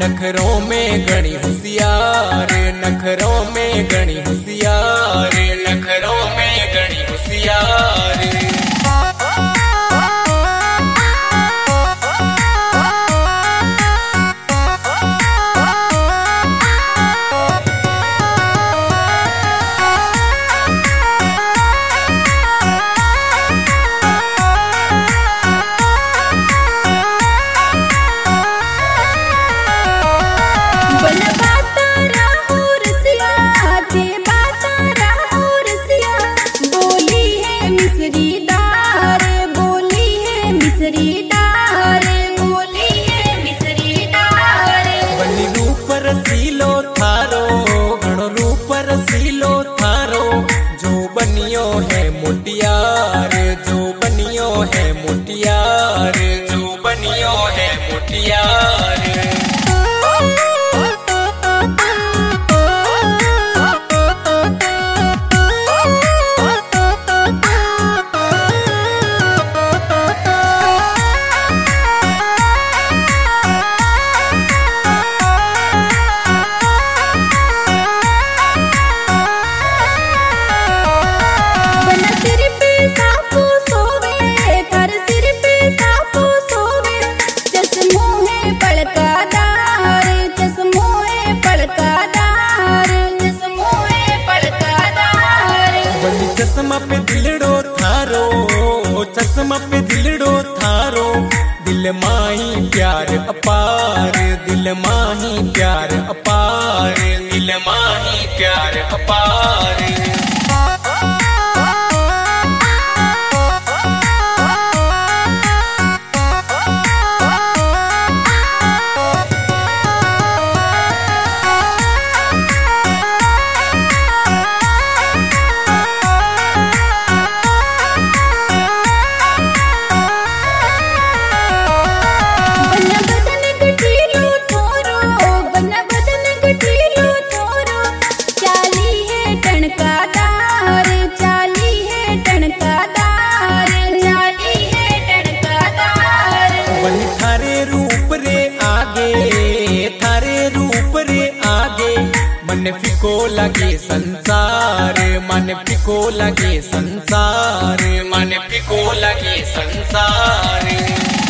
नखरों में घणी होशियार, नखरों में घणी होशियार, नखरों में घणी होशियार। रसीलो थारो घणो रूप रसीलो थारो, जो बनियो है मोटियार, जो बनियो है मोटियार, जो बनियो है मोटियार। चश्मा पे दिलड़ो थारो, चश्मा पे दिलड़ो थारो, दिल माही प्यार अपार, दिल माही प्यार अपार, दिल माही प्यार अपार। थारे रूप रे आगे मन फिको लगे संसार, मन फिको लगे संसार, मन फिको लगे संसार।